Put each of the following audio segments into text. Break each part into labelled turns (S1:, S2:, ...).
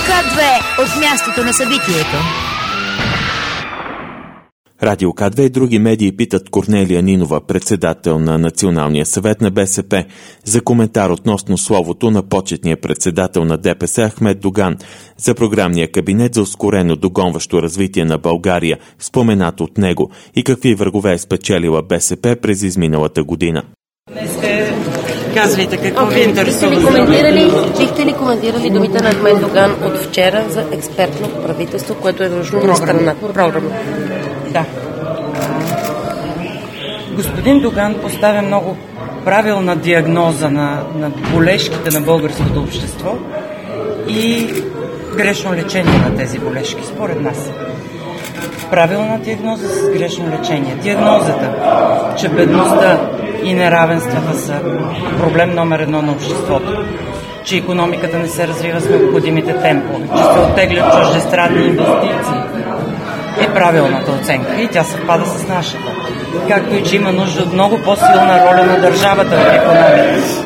S1: К2 от мястото на събитието.
S2: Радио К2 и други медии питат Корнелия Нинова, председател на Националния съвет на БСП, за коментар относно словото на почетния председател на ДПС Ахмед Доган за програмния кабинет за ускорено догонващо развитие на България, споменат от него, и какви врагове е спечелила БСП през изминалата година.
S3: Казвайте, какво ви интересува?
S4: Бихте ли коментирали думите на Ахмед Доган от вчера за експертно правителство, което е нужно на страната? Програма.
S3: Да. Господин Доган поставя много правилна диагноза на болешките на българското общество и грешно лечение на тези болешки, според нас. Правилна диагноза с грешно лечение. Диагнозата, че бедността и неравенствата са проблем номер 1 на обществото, че икономиката не се развива с необходимите темпове, че се оттеглят чуждестранни инвестиции, е правилната оценка и тя съвпада с нашата. Както и че има нужда от много по-силна роля на държавата в икономиката.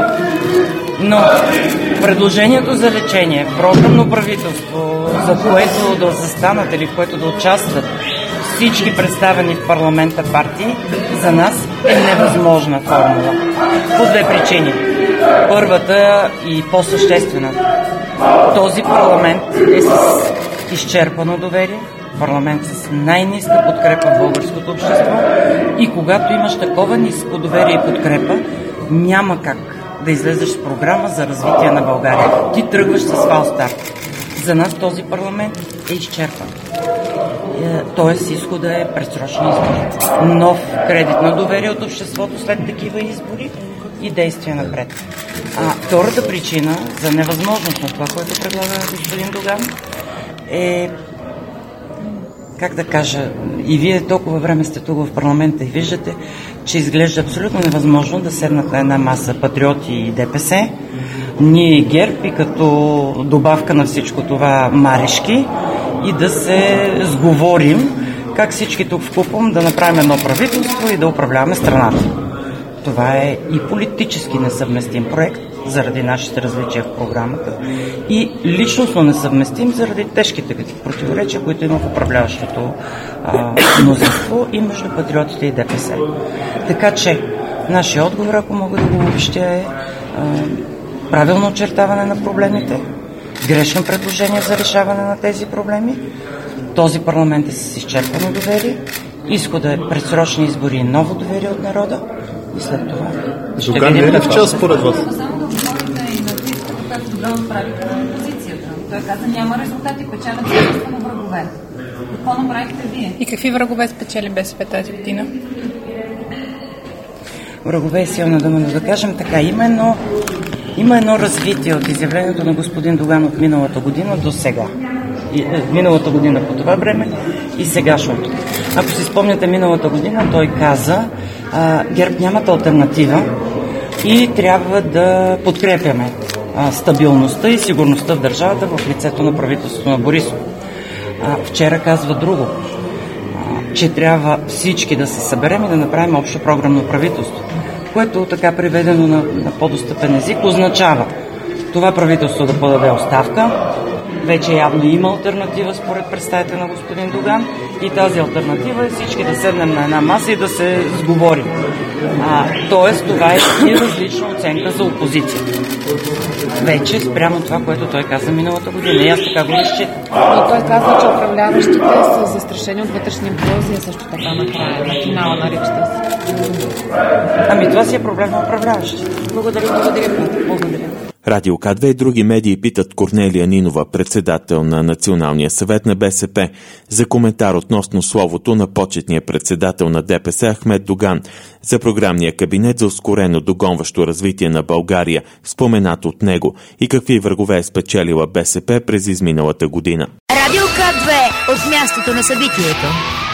S3: Но предложението за лечение, програмно правителство, за което да застанат или в което да участват всички представени в парламента партии, за нас е невъзможна формула. По две причини. Първата и по-съществената. Този парламент е с изчерпано доверие, парламент с най-ниска подкрепа в българското общество и когато имаш такова ниско доверие и подкрепа, няма как да излезеш с програма за развитие на България. Ти тръгваш с фалстарт. За нас този парламент е изчерпан. Тоест изхода е предсрочни избори. Нов кредит на доверие от обществото след такива избори и действия напред. Втората причина за невъзможност на това, което предлага господин Доган, е, как да кажа, и вие толкова време сте тук в парламента и виждате, че изглежда абсолютно невъзможно да седнат на една маса патриоти и ДПС, ние и ГЕРБ, и като добавка на всичко това Марешки, и да се сговорим как всички тук вкупом да направим едно правителство и да управляваме страната. Това е и политически несъвместим проект, заради нашите различия в програмата, и личностно несъвместим заради тежките противоречия, които има в управляващото мнозинство и между патриотите и ДПС. Така че, нашия отговор, ако мога да го обобщя, е правилно очертаване на проблемите, грешно предложение за решаване на тези проблеми. Този парламент е с изчерпано доверие, изхода е предсрочни избори и ново доверие от народа и след това ще
S5: Доган
S3: видим
S5: не е в час според вас?
S6: Само да отговорите и на това, как Доган отправиха на опозицията. Той каза, няма резултати, печелят съществено врагове. Какво направихте вие?
S7: И какви врагове спечели БСП тази година?
S3: Врагове е силна дума, но да кажем така. Има едно развитие от изявлението на господин Доган от миналата година до сега. Миналата година по това време и сегашното. Ако си спомняте, миналата година той каза, ГЕРБ нямат алтернатива и трябва да подкрепяме стабилността и сигурността в държавата в лицето на правителството на Борисов. Вчера казва друго, че трябва всички да се съберем и да направим общо програмно правителство, което така приведено на по-достъпен език означава това правителство да подаде оставка. Вече явно има алтернатива според представите на господин Доган и тази алтернатива е всички да седнем на една маса и да се сговорим. Тоест това е и различна оценка за опозиция. Вече спрямо това, което той каза миналата година. И аз така го разчитам.
S7: Но той каза, че управляващите са застрашени от вътрешни имплозии, също така накрая, на финала на речта си.
S3: Това си е проблем на управляващите. Благодаря.
S2: Радио К2 и други медии питат Корнелия Нинова, председател на Националния съвет на БСП, за коментар относно словото на почетния председател на ДПС Ахмед Доган за програмния кабинет за ускорено догонващо развитие на България, споменат от него, и какви врагове е спечелила БСП през изминалата година.
S1: Радио К2 от мястото на събитието.